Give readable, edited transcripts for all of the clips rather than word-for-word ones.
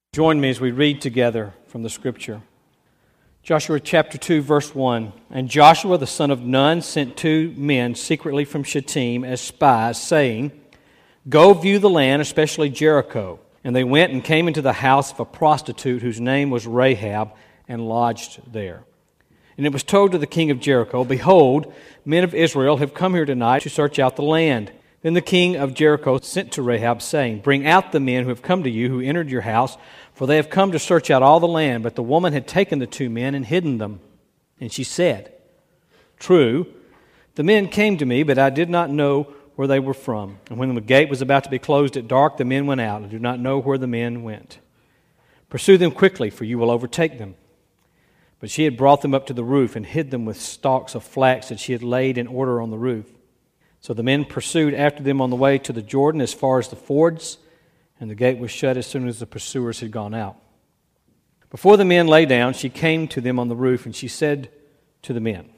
Join me as we read together from the Scripture. Joshua chapter 2, verse 1. And Joshua the son of Nun sent 2 men secretly from Shittim as spies, saying, Go view the land, especially Jericho. And they went and came into the house of a prostitute whose name was Rahab, and lodged there. And it was told to the king of Jericho, Behold, men of Israel have come here tonight to search out the land. Then the king of Jericho sent to Rahab, saying, Bring out the men who have come to you, who entered your house, for they have come to search out all the land. But the woman had taken the 2 men and hidden them. And she said, True, the men came to me, but I did not know where they were from. And when the gate was about to be closed at dark, the men went out. I do not know where the men went. Pursue them quickly, for you will overtake them. But she had brought them up to the roof and hid them with stalks of flax that she had laid in order on the roof. So the men pursued after them on the way to the Jordan as far as the fords, and the gate was shut as soon as the pursuers had gone out. Before the men lay down, she came to them on the roof, and she said to the men,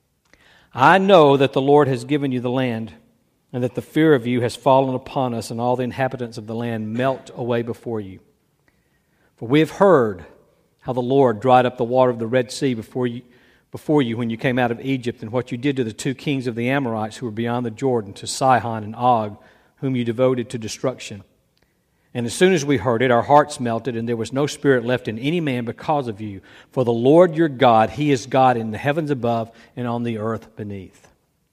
I know that the Lord has given you the land, and that the fear of you has fallen upon us, and all the inhabitants of the land melt away before you. For we have heard how the Lord dried up the water of the Red Sea before you when you came out of Egypt, and what you did to the 2 kings of the Amorites who were beyond the Jordan, to Sihon and Og, whom you devoted to destruction. And as soon as we heard it, our hearts melted, and there was no spirit left in any man because of you. For the Lord your God, He is God in the heavens above and on the earth beneath.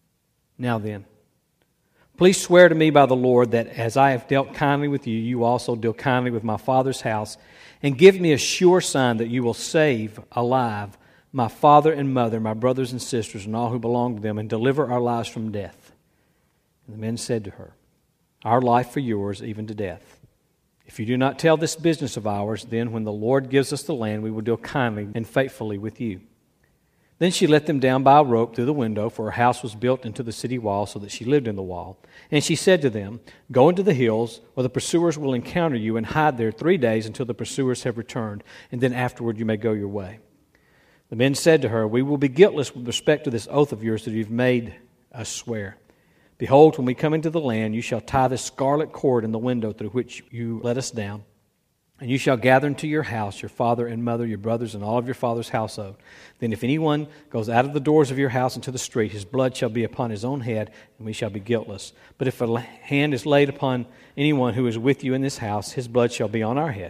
Now then, please swear to me by the Lord that as I have dealt kindly with you, you also deal kindly with my father's house, and give me a sure sign that you will save alive my father and mother, my brothers and sisters, and all who belong to them, and deliver our lives from death. And the men said to her, Our life for yours, even to death. If you do not tell this business of ours, then when the Lord gives us the land, we will deal kindly and faithfully with you. Then she let them down by a rope through the window, for her house was built into the city wall, so that she lived in the wall. And she said to them, Go into the hills, or the pursuers will encounter you, and hide there 3 days until the pursuers have returned, and then afterward you may go your way. The men said to her, We will be guiltless with respect to this oath of yours that you've made us swear. Behold, when we come into the land, you shall tie this scarlet cord in the window through which you let us down. And you shall gather into your house your father and mother, your brothers, and all of your father's household. Then if anyone goes out of the doors of your house into the street, his blood shall be upon his own head, and we shall be guiltless. But if a hand is laid upon anyone who is with you in this house, his blood shall be on our head.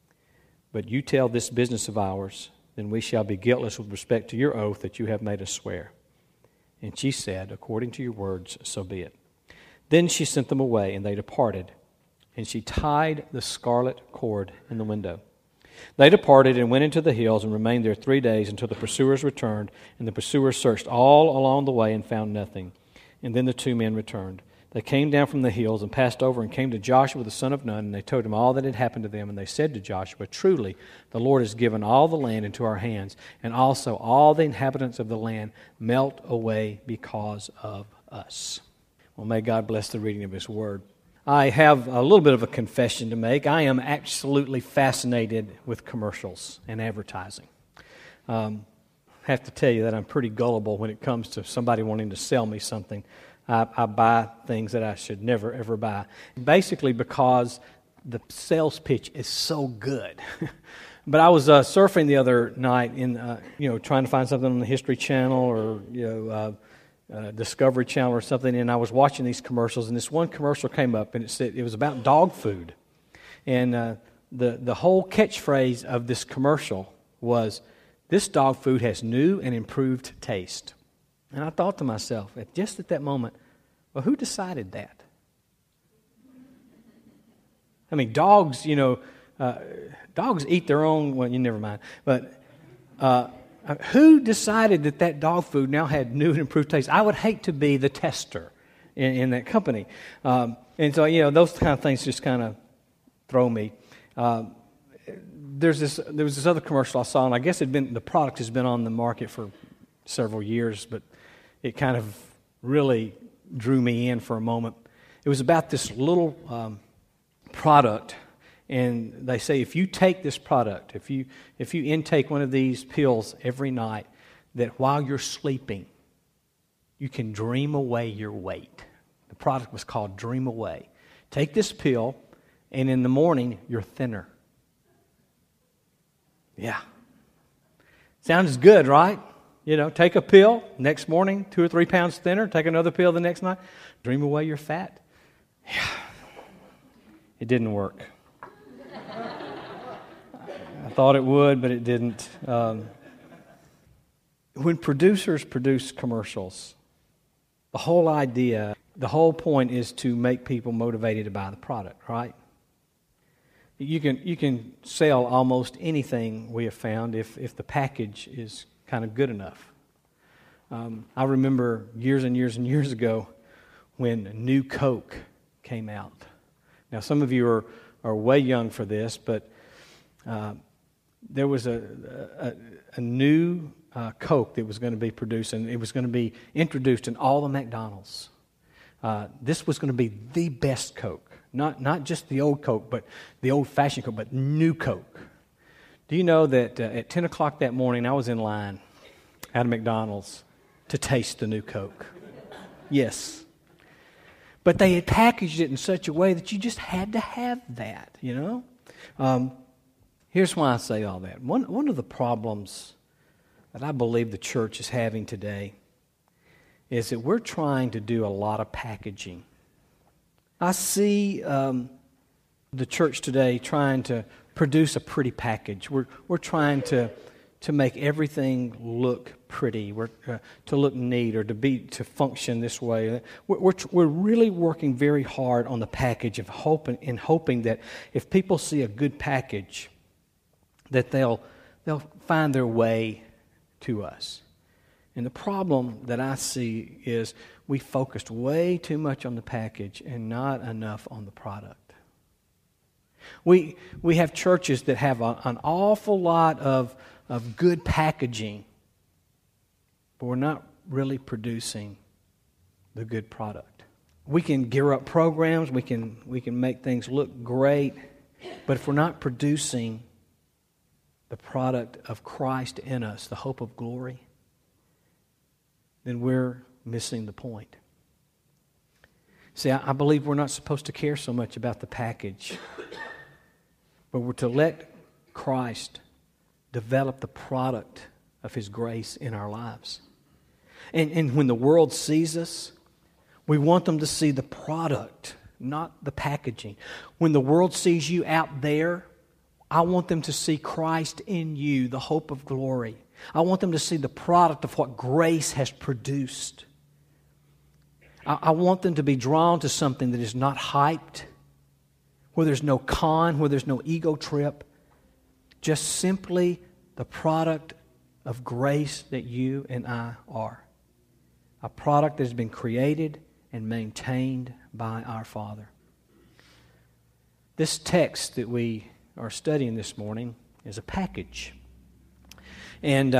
But you tell this business of ours, then we shall be guiltless with respect to your oath that you have made us swear. And she said, According to your words, so be it. Then she sent them away, and they departed. And she tied the scarlet cord in the window. They departed and went into the hills and remained there 3 days until the pursuers returned. And the pursuers searched all along the way and found nothing. And then the 2 men returned. They came down from the hills and passed over and came to Joshua the son of Nun, and they told him all that had happened to them. And they said to Joshua, Truly, the Lord has given all the land into our hands, and also all the inhabitants of the land melt away because of us. Well, may God bless the reading of His Word. I have a little bit of a confession to make. I am absolutely fascinated with commercials and advertising. I have to tell you that I'm pretty gullible when it comes to somebody wanting to sell me something. I buy things that I should never, ever buy. Basically because the sales pitch is so good. But I was surfing the other night in, trying to find something on the History Channel or, Discovery Channel or something, and I was watching these commercials, and this one commercial came up, and it said it was about dog food. And the whole catchphrase of this commercial was, This dog food has new and improved taste. And I thought to myself, just at that moment, well, who decided that? I mean, dogs, dogs eat their own, well, you never mind. But who decided that dog food now had new and improved taste? I would hate to be the tester in that company. And so, those kind of things just kind of throw me. There was this other commercial I saw, and I guess the product has been on the market for several years, but it kind of really drew me in for a moment. It was about this little product, and they say if you take this product, if you intake one of these pills every night, that while you're sleeping, you can dream away your weight. The product was called Dream Away. Take this pill, and in the morning, you're thinner. Yeah. Sounds good, right? You know, take a pill, next morning, 2 or 3 pounds thinner, take another pill the next night, dream away your fat. Yeah. It didn't work. I thought it would, but it didn't. When producers produce commercials, the whole idea, the whole point is to make people motivated to buy the product, right? You can sell almost anything, we have found, if the package is kind of good enough. I remember years and years and years ago when New Coke came out. Now, some of you are way young for this, but there was a new Coke that was going to be produced, and it was going to be introduced in all the McDonald's. This was going to be the best Coke. Not just the old Coke, but the old-fashioned Coke, but New Coke. Do you know that at 10 o'clock that morning, I was in line at a McDonald's to taste the New Coke? Yes. But they had packaged it in such a way that you just had to have that, you know? Here's why I say all that. One of the problems that I believe the church is having today is that we're trying to do a lot of packaging. I see the church today trying to produce a pretty package. We're trying to make everything look pretty, to look neat, or to function this way. We're really working very hard on the package of hoping that if people see a good package, that they'll find their way to us. And the problem that I see is we focused way too much on the package and not enough on the product. We have churches that have an awful lot of good packaging, but we're not really producing the good product. We can gear up programs, we can make things look great, but if we're not producing the product of Christ in us, the hope of glory, then we're missing the point. See, I believe we're not supposed to care so much about the package, but we're to let Christ develop the product of His grace in our lives. And when the world sees us, we want them to see the product, not the packaging. When the world sees you out there, I want them to see Christ in you, the hope of glory. I want them to see the product of what grace has produced. I want them to be drawn to something that is not hyped, where there's no con, where there's no ego trip, just simply the product of grace that you and I are. A product that has been created and maintained by our Father. This text that we are studying this morning is a package. And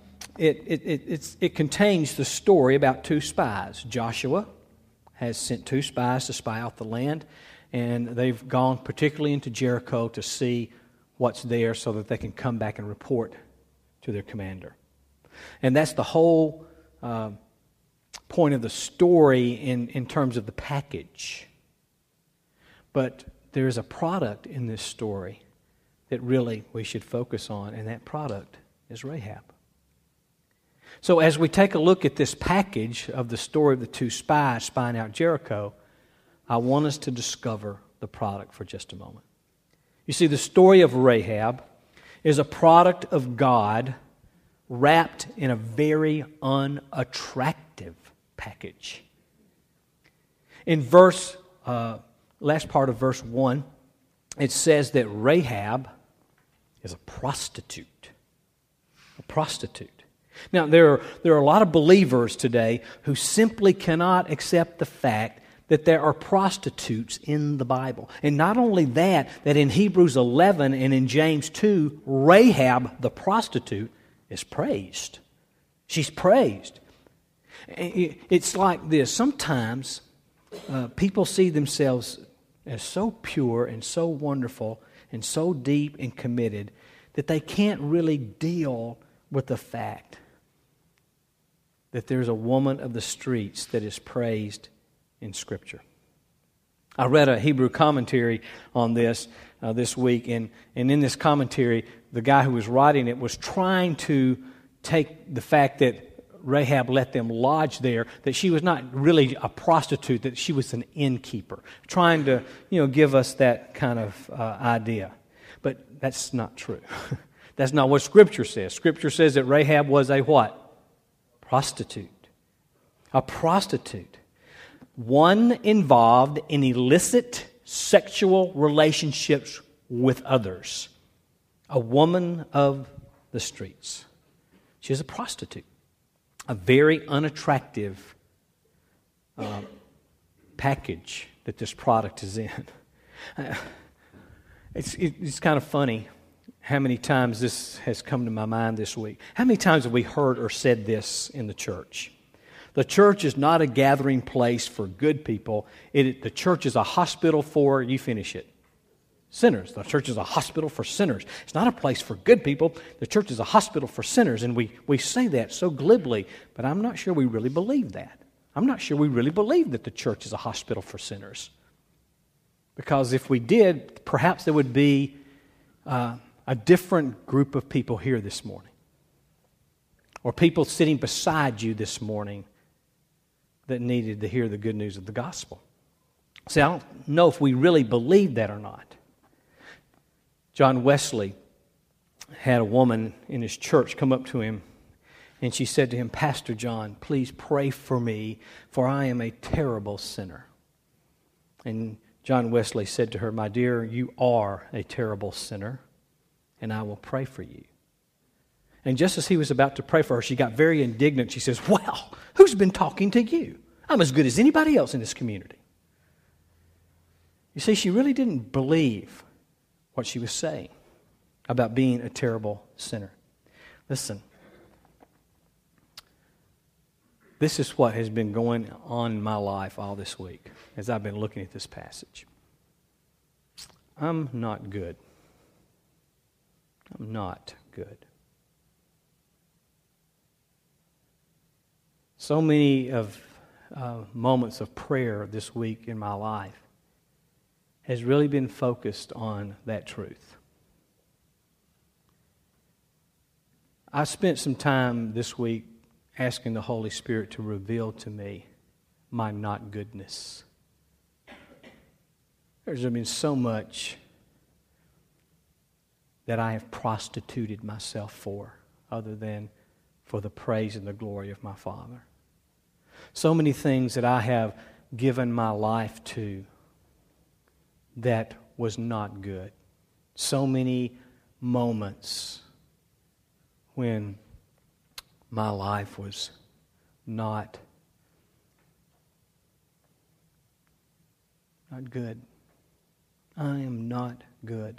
it contains the story about 2 spies. Joshua has sent 2 spies to spy out the land, and they've gone particularly into Jericho to see what's there so that they can come back and report to their commander. And that's the whole point of the story in terms of the package. But there is a product in this story that really we should focus on, and that product is Rahab. So as we take a look at this package of the story of the 2 spies spying out Jericho, I want us to discover the product for just a moment. You see, the story of Rahab is a product of God wrapped in a very unattractive package. In last part of verse 1, it says that Rahab is a prostitute. A prostitute. Now, there are a lot of believers today who simply cannot accept the fact that there are prostitutes in the Bible. And not only that in Hebrews 11 and in James 2, Rahab, the prostitute, is praised. She's praised. It's like this. Sometimes people see themselves as so pure and so wonderful and so deep and committed that they can't really deal with the fact that there's a woman of the streets that is praised in Scripture. I read a Hebrew commentary on this week, and in this commentary, the guy who was writing it was trying to take the fact that Rahab let them lodge there, that she was not really a prostitute, that she was an innkeeper, trying to give us that kind of idea. But that's not true. That's not what Scripture says. Scripture says that Rahab was a what? Prostitute. A prostitute. One involved in illicit sexual relationships with others. A woman of the streets. She was a prostitute. A very unattractive package that this product is in. It's kind of funny how many times this has come to my mind this week. How many times have we heard or said this in the church? The church is not a gathering place for good people. The church is a hospital for, you finish it, sinners. The church is a hospital for sinners. It's not a place for good people. The church is a hospital for sinners. And we say that so glibly, but I'm not sure we really believe that. I'm not sure we really believe that the church is a hospital for sinners. Because if we did, perhaps there would be a different group of people here this morning. Or people sitting beside you this morning that needed to hear the good news of the gospel. See, I don't know if we really believe that or not. John Wesley had a woman in his church come up to him, and she said to him, "Pastor John, please pray for me, for I am a terrible sinner." And John Wesley said to her, "My dear, you are a terrible sinner, and I will pray for you." And just as he was about to pray for her, she got very indignant. She says, "Well, who's been talking to you? I'm as good as anybody else in this community." You see, she really didn't believe what she was saying about being a terrible sinner. Listen, this is what has been going on in my life all this week as I've been looking at this passage. I'm not good. I'm not good. So many of moments of prayer this week in my life has really been focused on that truth. I spent some time this week asking the Holy Spirit to reveal to me my not goodness. There's been so much that I have prostituted myself for, other than for the praise and the glory of my Father. So many things that I have given my life to that was not good. So many moments when my life was not good. I am not good.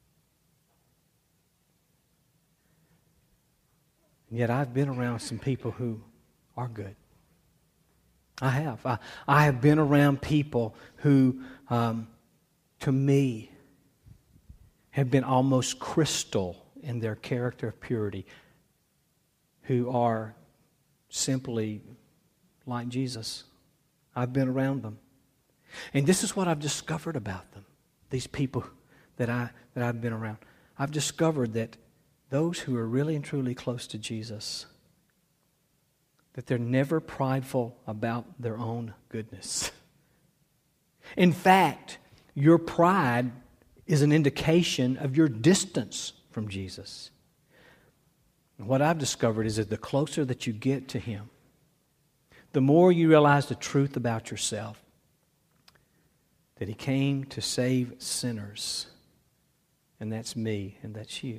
And yet I've been around some people who are good. I have. I have been around people who, to me, have been almost crystal in their character of purity, who are simply like Jesus. I've been around them. And this is what I've discovered about them, these people that I've been around. I've discovered that those who are really and truly close to Jesus, that they're never prideful about their own goodness. In fact, your pride is an indication of your distance from Jesus. And what I've discovered is that the closer that you get to Him, the more you realize the truth about yourself, that He came to save sinners, and that's me, and that's you.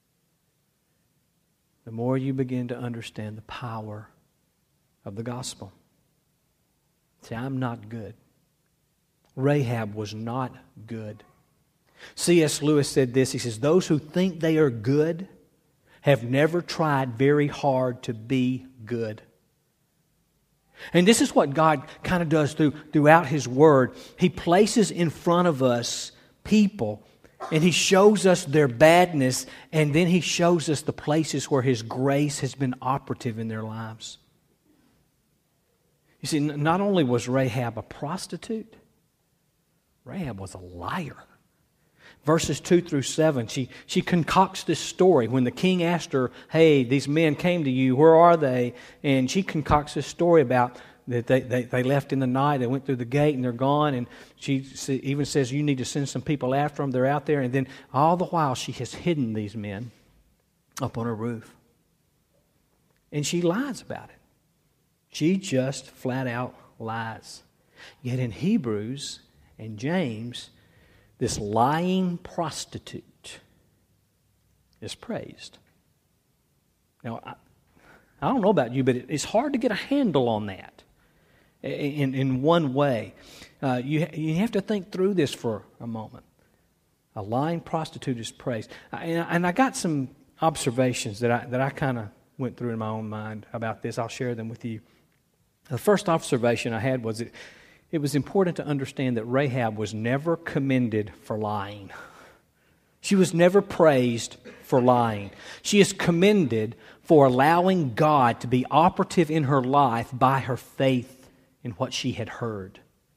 The more you begin to understand the power of the gospel. See, I'm not good. Rahab was not good. C.S. Lewis said this. He says, "Those who think they are good have never tried very hard to be good." And this is what God kind of does throughout His Word. He places in front of us people, and He shows us their badness, and then He shows us the places where His grace has been operative in their lives. You see, not only was Rahab a prostitute, Rahab was a liar. Verses 2 through 7, she concocts this story. When the king asked her, hey, these men came to you, where are they? And she concocts this story about that they left in the night, they went through the gate and they're gone. And she even says, you need to send some people after them, they're out there. And then all the while she has hidden these men up on her roof. And she lies about it. She just flat out lies. Yet in Hebrews and James, this lying prostitute is praised. Now, I don't know about you, but it's hard to get a handle on that in one way. You have to think through this for a moment. A lying prostitute is praised. And I got some observations that I kind of went through in my own mind about this. I'll share them with you. The first observation I had was it was important to understand that Rahab was never commended for lying. She was never praised for lying. She is commended for allowing God to be operative in her life by her faith in what she had heard.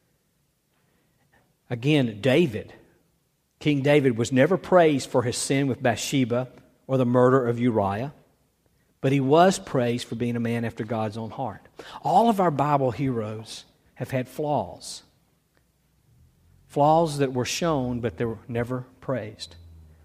Again, King David was never praised for his sin with Bathsheba or the murder of Uriah, but he was praised for being a man after God's own heart. All of our Bible heroes have had flaws. Flaws that were shown, but they were never praised.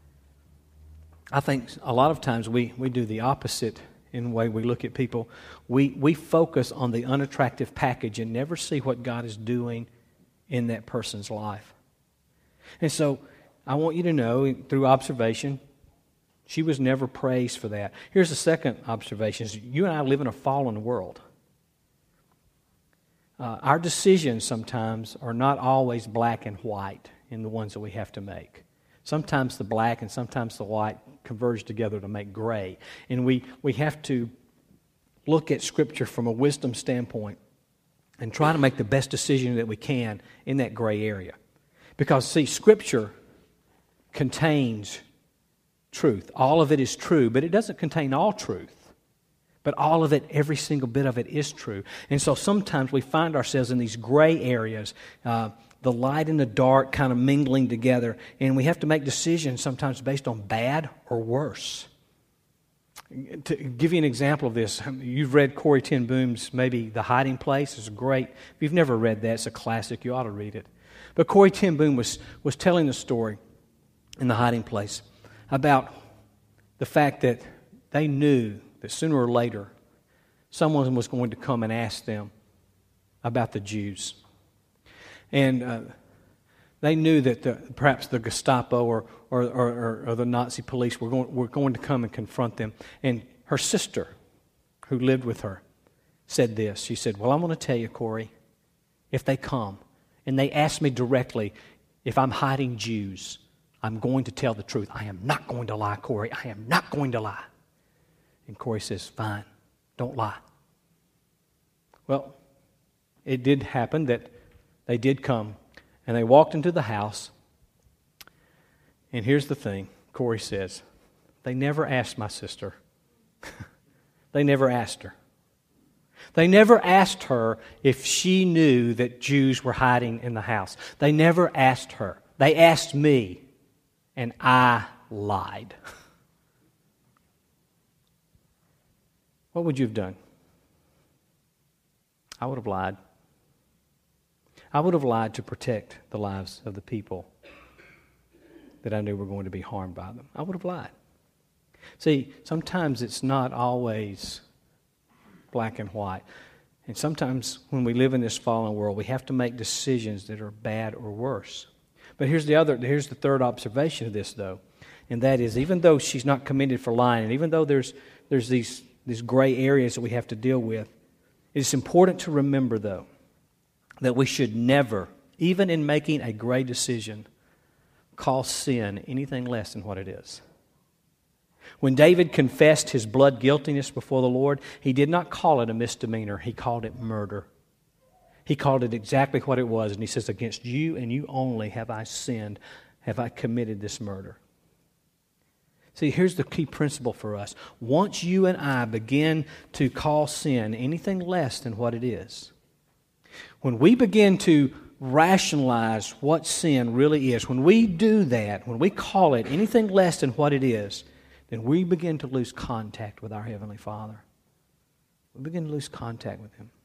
I think a lot of times we do the opposite in the way we look at people. We focus on the unattractive package and never see what God is doing in that person's life. And so I want you to know, through observation, she was never praised for that. Here's the second observation. You and I live in a fallen world. Our decisions sometimes are not always black and white in the ones that we have to make. Sometimes the black and sometimes the white converge together to make gray. And we have to look at Scripture from a wisdom standpoint and try to make the best decision that we can in that gray area. Because, see, Scripture contains truth. All of it is true, but it doesn't contain all truth. But all of it, every single bit of it is true. And so sometimes we find ourselves in these gray areas, the light and the dark kind of mingling together, and we have to make decisions sometimes based on bad or worse. To give you an example of this, you've read Corrie ten Boom's maybe The Hiding Place. It's great. If you've never read that, it's a classic. You ought to read it. But Corrie ten Boom was telling the story in The Hiding Place about the fact that they knew that sooner or later someone was going to come and ask them about the Jews. And they knew that perhaps the Gestapo or the Nazi police were going to come and confront them. And her sister, who lived with her, said this. She said, well, I'm going to tell you, Corrie, if they come and they ask me directly if I'm hiding Jews, I'm going to tell the truth. I am not going to lie, Corrie. I am not going to lie. And Corrie says, fine, don't lie. Well, it did happen that they did come, and they walked into the house. And here's the thing, Corrie says, they never asked my sister. They never asked her. They never asked her if she knew that Jews were hiding in the house. They never asked her. They asked me, and I lied. What would you have done? I would have lied. I would have lied to protect the lives of the people that I knew were going to be harmed by them. I would have lied. See, sometimes it's not always black and white. And sometimes when we live in this fallen world, we have to make decisions that are bad or worse. But here's the third observation of this, though. And that is, even though she's not commended for lying, and even though there's these gray areas that we have to deal with, it's important to remember, though, that we should never, even in making a gray decision, call sin anything less than what it is. When David confessed his blood guiltiness before the Lord, he did not call it a misdemeanor. He called it murder. He called it exactly what it was. And he says, against you and you only have I sinned, have I committed this murder. See, here's the key principle for us. Once you and I begin to call sin anything less than what it is, when we begin to rationalize what sin really is, when we do that, when we call it anything less than what it is, then we begin to lose contact with our Heavenly Father. We begin to lose contact with Him.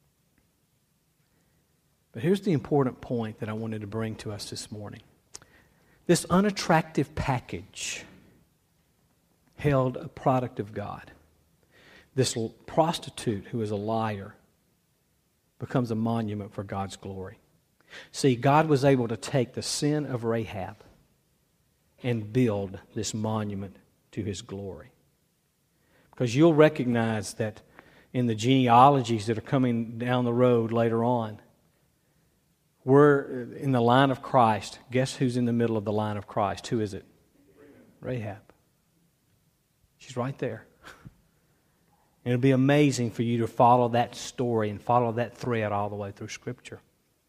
But here's the important point that I wanted to bring to us this morning. This unattractive package held a product of God. This prostitute who is a liar becomes a monument for God's glory. See, God was able to take the sin of Rahab and build this monument to His glory. Because you'll recognize that in the genealogies that are coming down the road later on, we're in the line of Christ. Guess who's in the middle of the line of Christ? Who is it? Rahab. She's right there. And it'll be amazing for you to follow that story and follow that thread all the way through Scripture.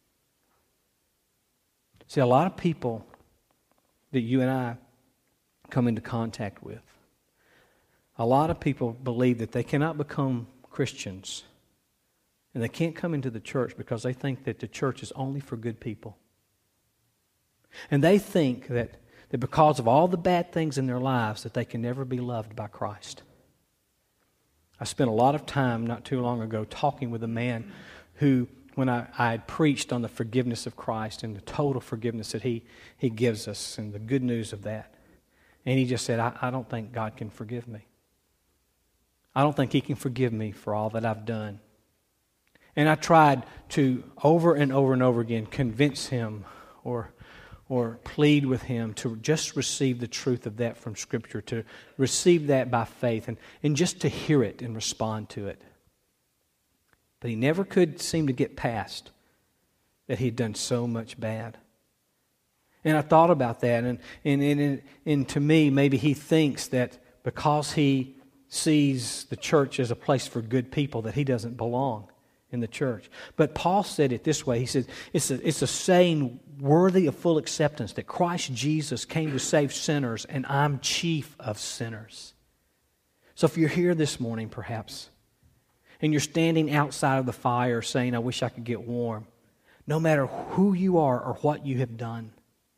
See, a lot of people that you and I come into contact with, a lot of people believe that they cannot become Christians and they can't come into the church because they think that the church is only for good people. And they think that because of all the bad things in their lives that they can never be loved by Christ. I spent a lot of time not too long ago talking with a man who, when I preached on the forgiveness of Christ and the total forgiveness that He gives us and the good news of that, and he just said, I don't think God can forgive me. I don't think He can forgive me for all that I've done. And I tried to, over and over and over again, convince him or plead with him to just receive the truth of that from Scripture, to receive that by faith, and just to hear it and respond to it. But he never could seem to get past that he'd done so much bad. And I thought about that, and to me, maybe he thinks that because he sees the church as a place for good people, that he doesn't belong in the church. But Paul said it this way. He said, it's a saying worthy of full acceptance that Christ Jesus came to save sinners, and I'm chief of sinners. So if you're here this morning, perhaps, and you're standing outside of the fire saying, I wish I could get warm, no matter who you are or what you have done,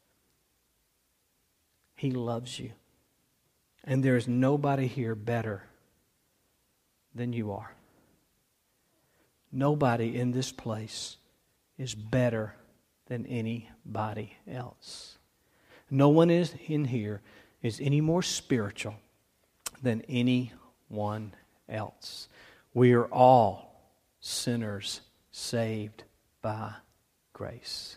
He loves you. And there is nobody here better than you are. Nobody in this place is better than anybody else. No one in here is any more spiritual than anyone else. We are all sinners saved by grace.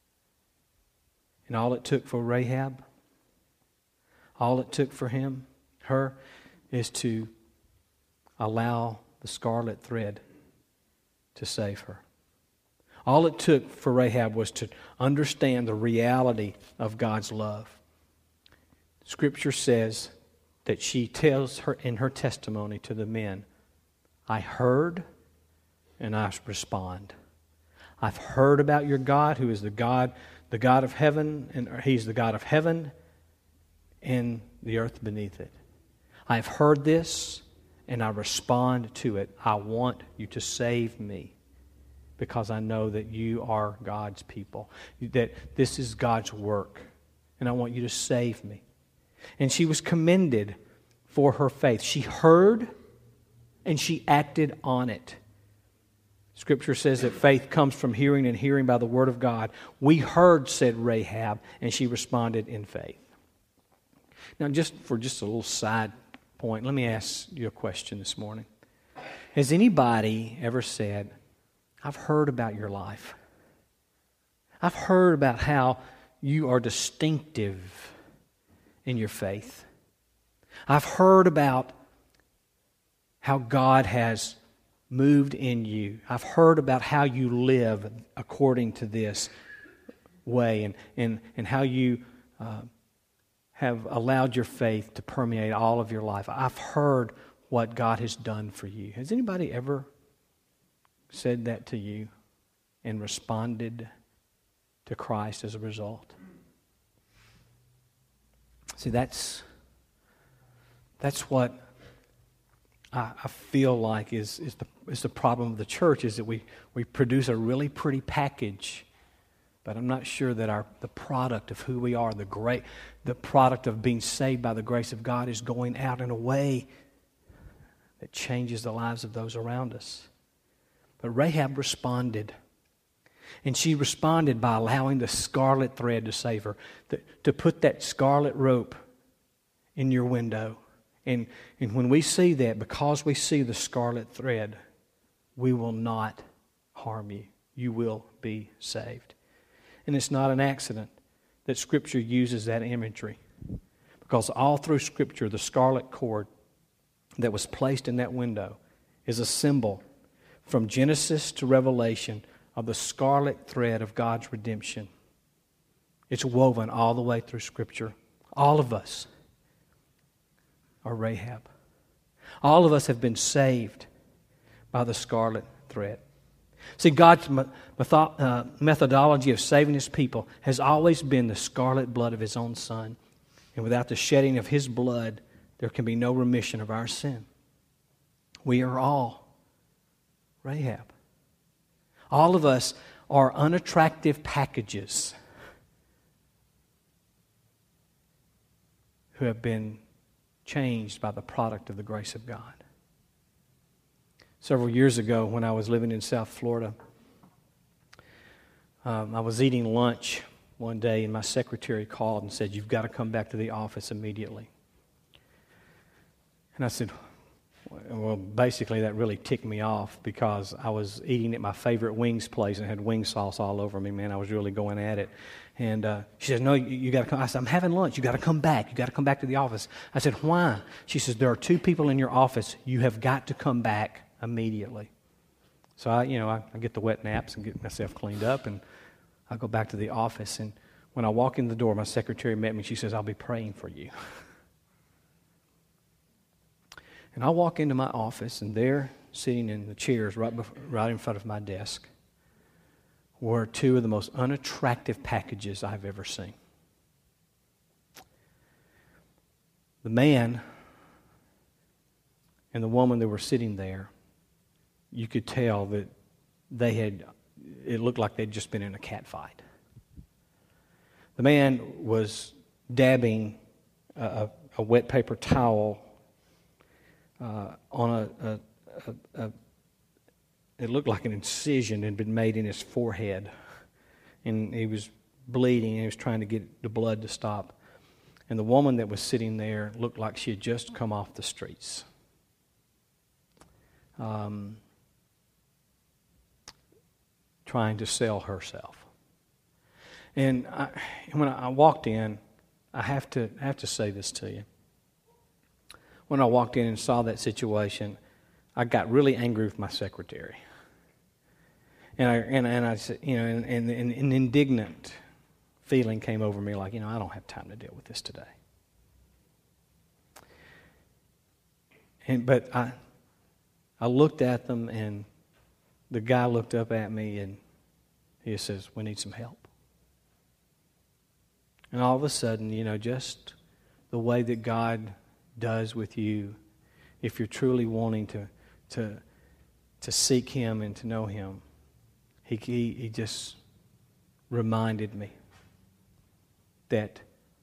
And all it took for Rahab, all it took for her, is to allow the scarlet thread to save her. All it took for Rahab was to understand the reality of God's love. Scripture says that she tells her in her testimony to the men, I heard and I respond. I've heard about your God, who is the God of heaven, and He's the God of heaven and the earth beneath it. I've heard this and I respond to it. I want you to save me because I know that you are God's people, that this is God's work, and I want you to save me. And she was commended for her faith. She heard and she acted on it. Scripture says that faith comes from hearing, and hearing by the Word of God. We heard, said Rahab, and she responded in faith. Now, just a little side point, let me ask you a question this morning. Has anybody ever said, I've heard about your life. I've heard about how you are distinctive in your faith. I've heard about how God has moved in you. I've heard about how you live according to this way, and how you have allowed your faith to permeate all of your life. I've heard what God has done for you. Has anybody ever said that to you and responded to Christ as a result? See, that's what I feel like is the problem of the church, is that we produce a really pretty package But I'm not sure that the product of who we are, the product of being saved by the grace of God, is going out in a way that changes the lives of those around us. But Rahab responded. And she responded by allowing the scarlet thread to save her, to put that scarlet rope in your window. And when we see that, because we see the scarlet thread, we will not harm you. You will be saved. And it's not an accident that Scripture uses that imagery. Because all through Scripture, the scarlet cord that was placed in that window is a symbol from Genesis to Revelation of the scarlet thread of God's redemption. It's woven all the way through Scripture. All of us are Rahab. All of us have been saved by the scarlet thread. See, God's methodology of saving His people has always been the scarlet blood of His own Son. And without the shedding of His blood, there can be no remission of our sin. We are all Rahab. All of us are unattractive packages who have been changed by the product of the grace of God. Several years ago, when I was living in South Florida, I was eating lunch one day, and my secretary called and said, "You've got to come back to the office immediately." And I said, well, basically that really ticked me off because I was eating at my favorite wings place and had wing sauce all over me, man. I was really going at it. And she says, "No, you got to come." I said, "I'm having lunch. You got to come back. You got to come back to the office." I said, "Why?" She says, "There are 2 people in your office. You have got to come back immediately." So I get the wet naps and get myself cleaned up, and I go back to the office. And when I walk in the door, my secretary met me. She says, "I'll be praying for you." And I walk into my office, and there, sitting in the chairs right in front of my desk, were 2 of the most unattractive packages I've ever seen. The man and the woman that were sitting there, you could tell that it looked like they'd just been in a cat fight. The man was dabbing a wet paper towel on it looked like an incision had been made in his forehead, and he was bleeding, and he was trying to get the blood to stop. And the woman that was sitting there looked like she had just come off the streets. Trying to sell herself. And when I walked in, I have to say this to you. When I walked in and saw that situation, I got really angry with my secretary, and I said, and an indignant feeling came over me, like, I don't have time to deal with this today. But I looked at them, and the guy looked up at me, and he says, "We need some help." And all of a sudden, just the way that God does with you, if you're truly wanting to seek Him and to know Him, He just reminded me that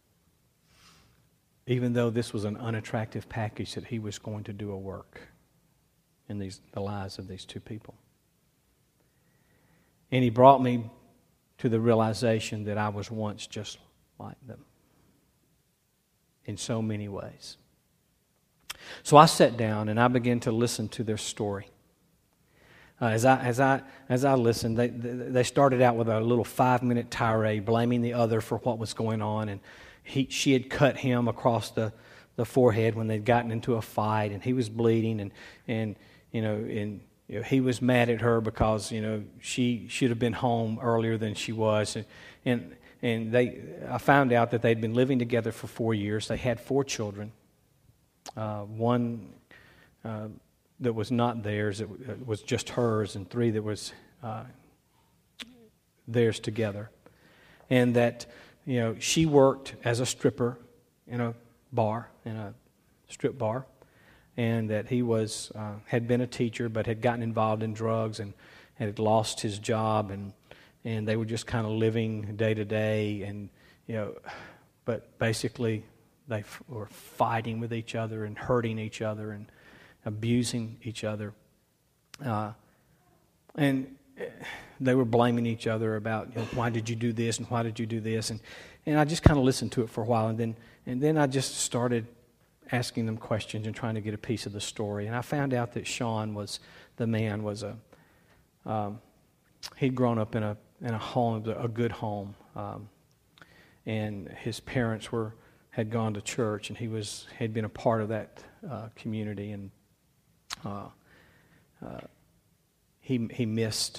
even though this was an unattractive package, that He was going to do a work in the lives of these 2 people. And He brought me to the realization that I was once just like them in so many ways. So I sat down and I began to listen to their story. As I listened, they started out with a little 5-minute tirade, blaming the other for what was going on, and she had cut him across the forehead when they'd gotten into a fight, and he was bleeding, and he was mad at her because she should have been home earlier than she was, and I found out that they'd been living together for 4 years. They had 4 children. One that was not theirs, it was just hers, and 3 that was theirs together. And that, she worked as a stripper in a strip bar, and that he had been a teacher but had gotten involved in drugs and had lost his job, and they were just kind of living day to day, and but basically they were fighting with each other and hurting each other and abusing each other, and they were blaming each other about why did you do this and why did you do this, and I just kind of listened to it for a while, and then I just started asking them questions and trying to get a piece of the story. And I found out that Sean was he'd grown up in a home, a good home, and his parents had gone to church, and had been a part of that community, and he missed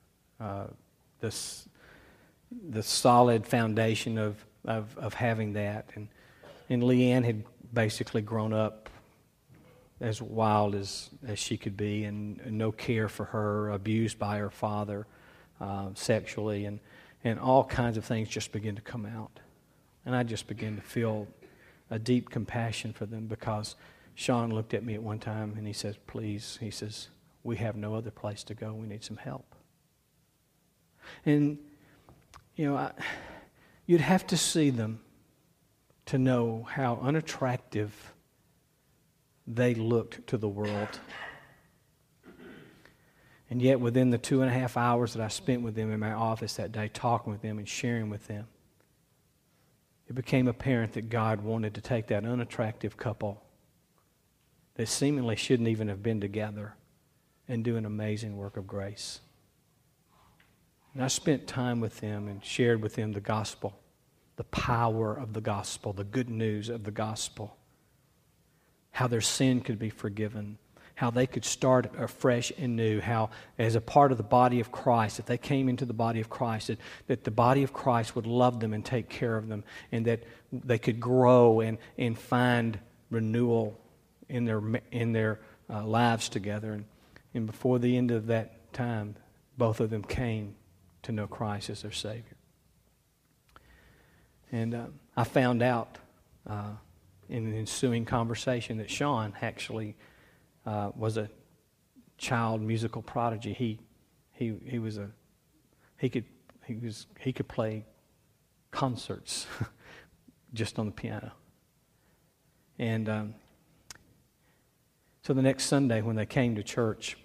the solid foundation of having that, and Leanne had basically grown up as wild as she could be, and no care for her, abused by her father sexually, and all kinds of things just began to come out. And I just began to feel a deep compassion for them, because Sean looked at me at one time and he says, please, he says, we have no other place to go. We need some help. And, you'd have to see them to know how unattractive they looked to the world. And yet within the 2.5 hours that I spent with them in my office that day, talking with them and sharing with them, it became apparent that God wanted to take that unattractive couple that seemingly shouldn't even have been together and do an amazing work of grace. And I spent time with them and shared with them the gospel, the power of the gospel, the good news of the gospel, how their sin could be forgiven, how they could start afresh and new, how as a part of the body of Christ, if they came into the body of Christ, that the body of Christ would love them and take care of them, and that they could grow and find renewal in their lives together. And before the end of that time, both of them came to know Christ as their Savior. And I found out in the ensuing conversation that Sean actually was a child musical prodigy. He could play concerts just on the piano. And so the next Sunday when they came to church,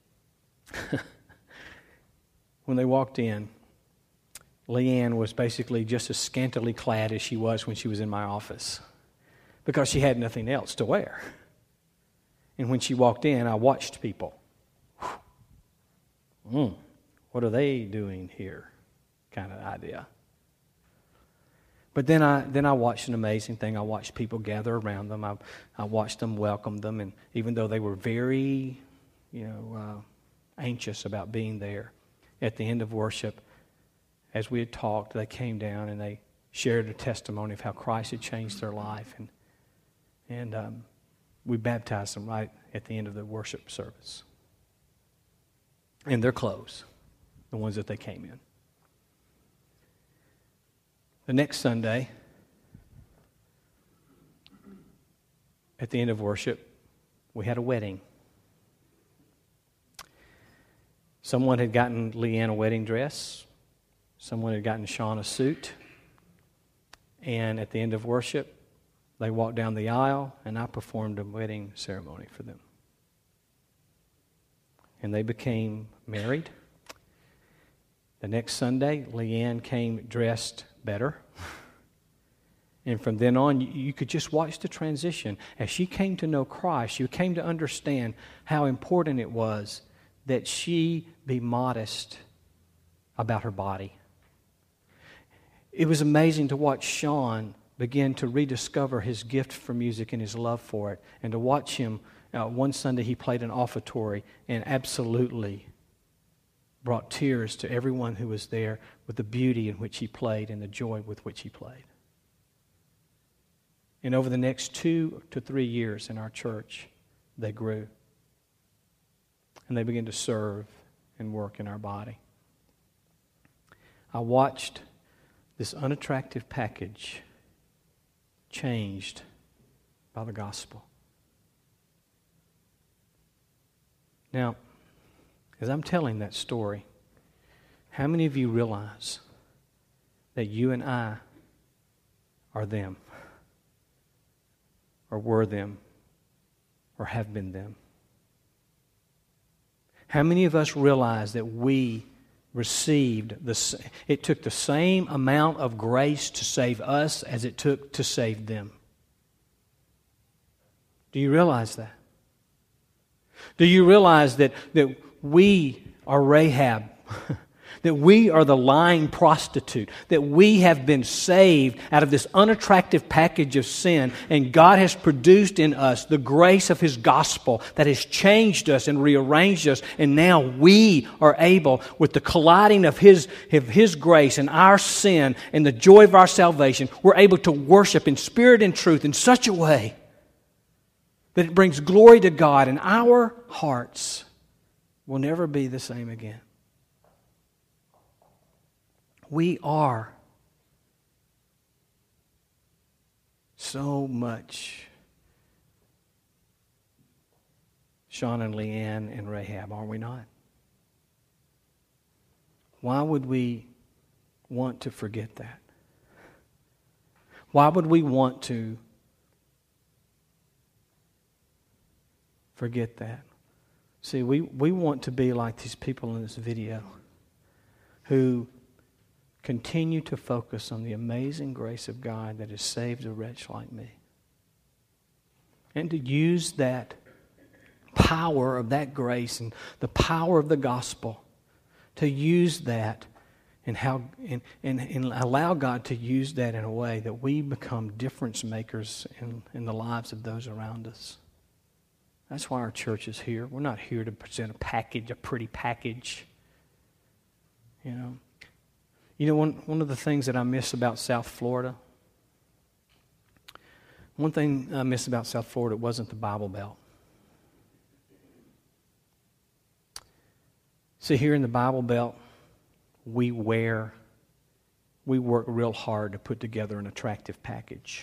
when they walked in, Leanne was basically just as scantily clad as she was when she was in my office, because she had nothing else to wear. And when she walked in, I watched people. What are they doing here? Kind of idea. But then I watched an amazing thing. I watched people gather around them. I watched them welcome them, and even though they were very, anxious about being there, at the end of worship, as we had talked, they came down and they shared a testimony of how Christ had changed their life, and we baptized them right at the end of the worship service. In their clothes, the ones that they came in. The next Sunday, at the end of worship, we had a wedding. Someone had gotten Leanne a wedding dress. Someone had gotten Sean a suit. And at the end of worship, they walked down the aisle, and I performed a wedding ceremony for them. And they became married. The next Sunday, Leanne came dressed better. And from then on, you could just watch the transition. As she came to know Christ, you came to understand how important it was that she be modest about her body. It was amazing to watch Sean begin to rediscover his gift for music and his love for it, and to watch him. One Sunday he played an offertory and absolutely brought tears to everyone who was there with the beauty in which he played and the joy with which he played. And over the next 2 to 3 years in our church, they grew. And they began to serve and work in our body. I watched this unattractive package changed by the gospel. Now, as I'm telling that story, How many of you realize that you and I are them, or were them, or have been them? How many of us realize that we received it took the same amount of grace to save us as it took to save them? Do you realize that? Do you realize that we are Rahab? That we are the lying prostitute, that we have been saved out of this unattractive package of sin, and God has produced in us the grace of His gospel that has changed us and rearranged us, and now we are able, with the colliding of His grace and our sin and the joy of our salvation, we're able to worship in spirit and truth in such a way that it brings glory to God, and our hearts will never be the same again. We are so much Sean and Leanne and Rahab, are we not? Why would we want to forget that? Why would we want to forget that? See, we want to be like these people in this video who continue to focus on the amazing grace of God that has saved a wretch like me. And to use that power of that grace and the power of the gospel, to use that and allow God to use that in a way that we become difference makers in the lives of those around us. That's why our church is here. We're not here to present a pretty package. You know, one of the things that I miss about South Florida, one thing I miss about South Florida wasn't the Bible Belt. See, here in the Bible Belt, we work real hard to put together an attractive package.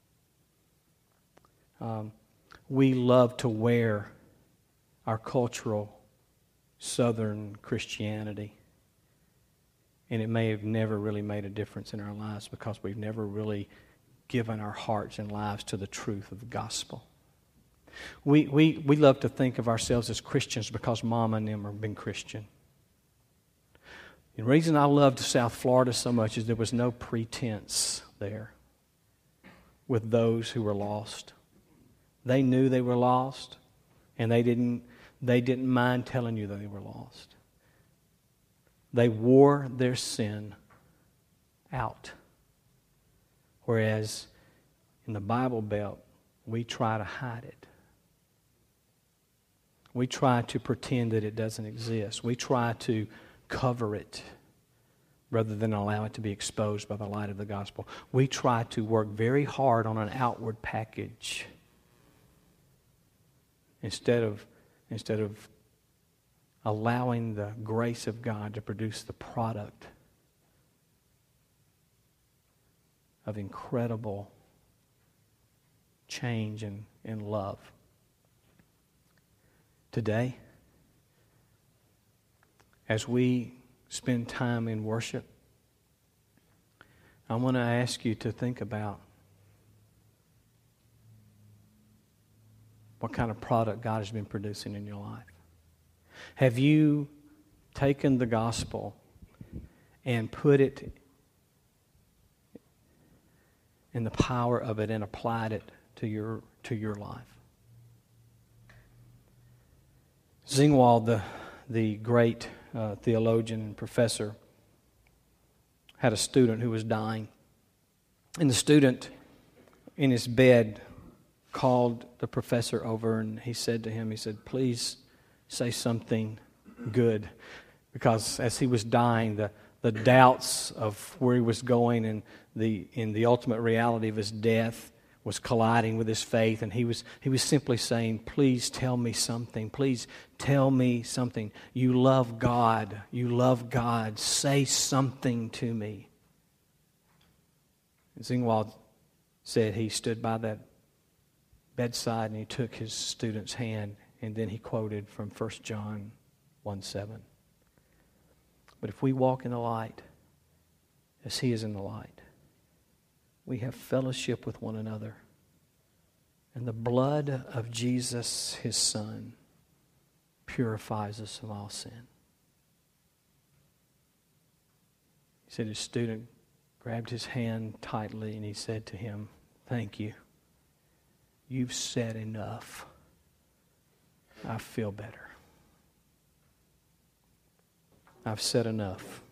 We love to wear our cultural Southern Christianity. And it may have never really made a difference in our lives because we've never really given our hearts and lives to the truth of the gospel. We love to think of ourselves as Christians because Mama and them have been Christian. The reason I loved South Florida so much is there was no pretense there with those who were lost. They knew they were lost, and they didn't mind telling you that they were lost. They wore their sin out. Whereas in the Bible Belt, we try to hide it. We try to pretend that it doesn't exist. We try to cover it rather than allow it to be exposed by the light of the gospel. We try to work very hard on an outward package instead of allowing the grace of God to produce the product of incredible change and love. Today, as we spend time in worship, I want to ask you to think about what kind of product God has been producing in your life. Have you taken the gospel and put it in the power of it and applied it to your life? Zingwald, the great theologian and professor, had a student who was dying. And the student, in his bed, called the professor over, and he said to him, please say something good. Because as he was dying, the doubts of where he was going and the ultimate reality of his death was colliding with his faith, and he was simply saying, please tell me something. Please tell me something. You love God. You love God. Say something to me. And Zingwald said he stood by that bedside and he took his student's hand, and then he quoted from 1 John 1:7. But if we walk in the light, as He is in the light, we have fellowship with one another. And the blood of Jesus, His Son, purifies us from all sin. He said his student grabbed his hand tightly and he said to him, "Thank you. You've said enough. I feel better. I've said enough.